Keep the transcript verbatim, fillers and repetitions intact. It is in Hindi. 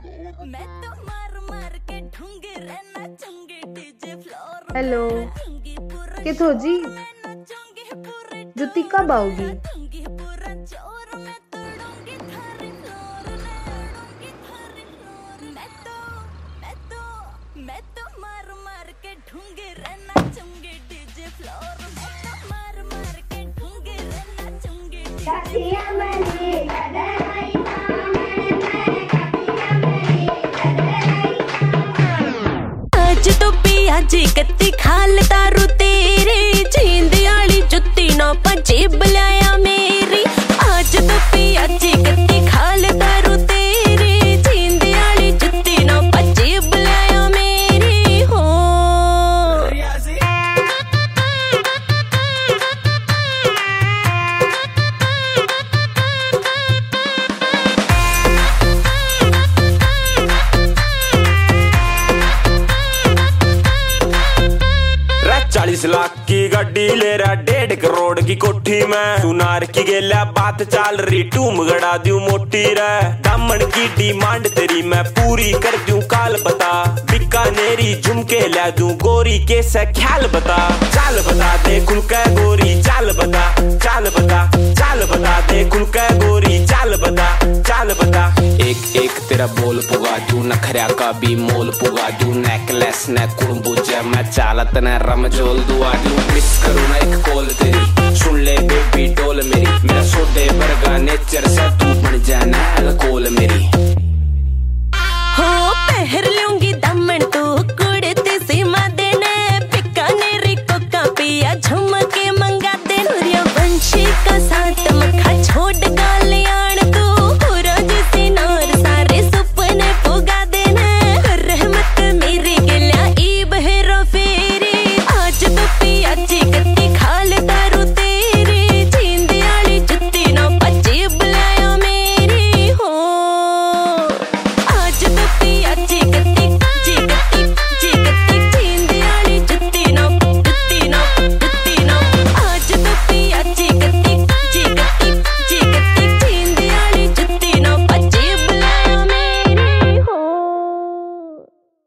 हेलो, कित हो जी? जुत्ती कब आओगी? आज तो पिया जी कत्ती खाल तारू तेरे जींदी आली जुत्ती ना पंजे बुलाया मेरी। आज तो पिया जी कत्ती खाल तारू तेरे जींदी आली जुत्ती ना पंजे बुलाया मेरी हो। चालीस लाख की गाड़ी ले रहा डेढ़ करोड़ की कोठी में सुनार की गेला बात चाल रही टूम गड़ा दूं मोटी रे। दामन की डिमांड तेरी मैं पूरी कर दूं काल बता। बीकानेरी झुमके ला दूं गोरी के से ख्याल बता। चाल बता दे खुल के गोरी चाल बता। चाल बता चाल बता दे खुल के गोरी चाल बता। चाल बता एक एक तेरा बोल पुगा दूं नखरा का भी मोल पुगा दूं। नेकलेस ने कुड़बुजा मैं चालत ने रमजोल दुआ दूं। मिस करूं ना एक कॉल तेरी सुन ले बेबी डोल मेरी। मेरा सोडे बरगा नेचर से तू बन जाना अल्कोहल मेरी। हो पहर लूंगी दामन तू कुड़ते सीमा देने बीकानेरी को का पिया झुमके मंग